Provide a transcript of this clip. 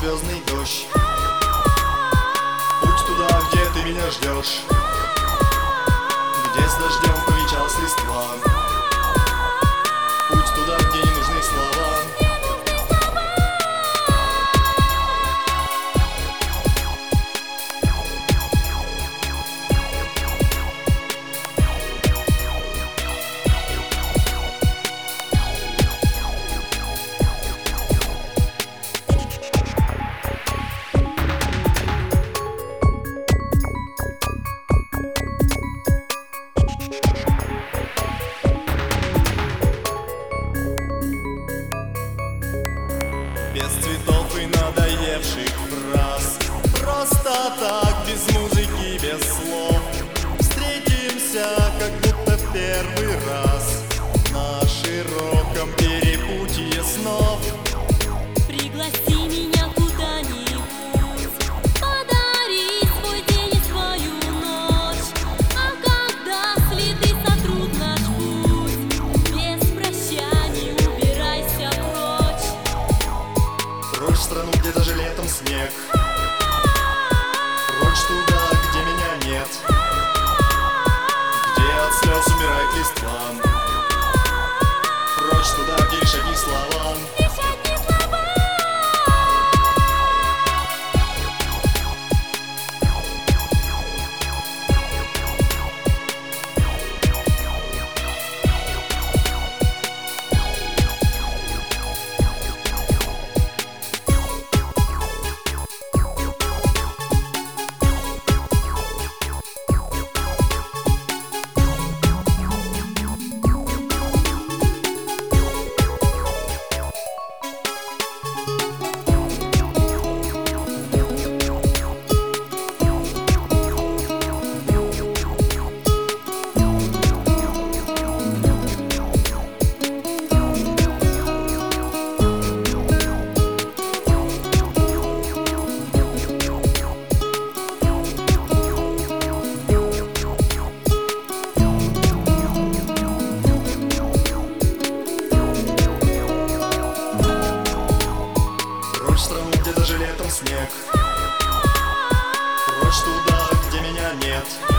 звездный дождь. Путь туда, где ты меня ждешь, где с дождем повенчалась листва. Путь туда, где не нужны слова. Без цветов и надоевших фраз, просто так, без музыки, без слов, встретимся, как будто в первый раз на широком перепутье снов. Пригласи меня куда-нибудь, подари свой день и свою ночь. А когда следы сотрут наш путь, без прощаний убирайся прочь. Прочь в страну, где даже летом снег, прочь туда, где меня нет, где от слез умирает листва. Прочь туда, где лишь одни слова. Прочь в страну, где даже летом снег, прочь туда, где меня нет.